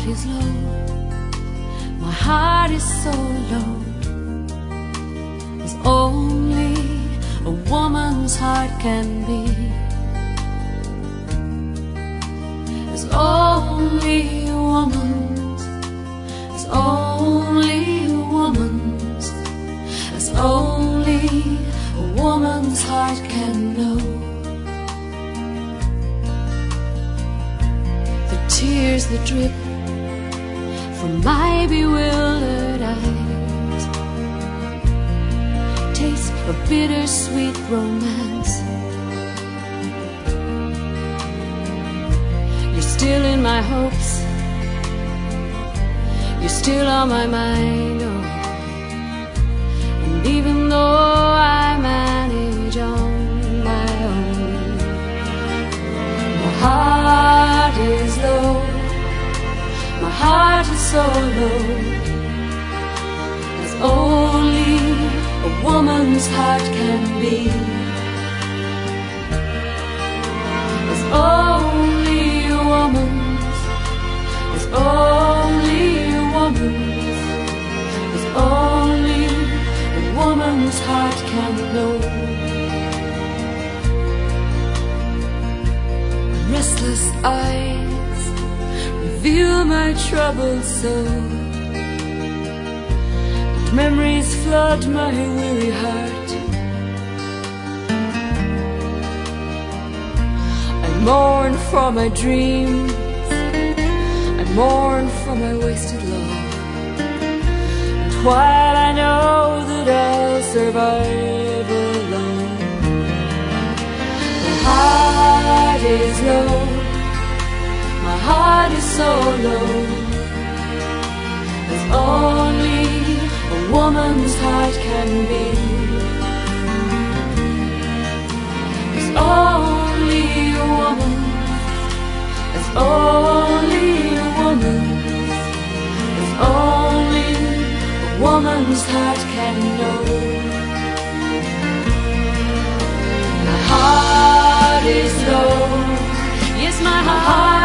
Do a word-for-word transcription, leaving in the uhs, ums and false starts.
is low, my heart is so low, as only a woman's heart can be, as only a woman's, as only a woman's, as only a woman's heart can know. The tears that drip from my bewildered eyes taste of bittersweet romance. You're still in my hopes, you're still on my mind, oh. And even though I manage on my own, my heart is low, my heart is so low, as only a woman's heart can be, as only a woman's, as only a woman's, as only a woman's heart can know. Restless eyes reveal my troubled soul, and memories flood my weary heart. I mourn for my dreams, I mourn for my wasted love, and while I know that I'll survive alone, my heart is low, my heart is so low, as only a woman's heart can be, as only a woman, as only a woman, as only a woman's heart can know. My heart is low, yes, my heart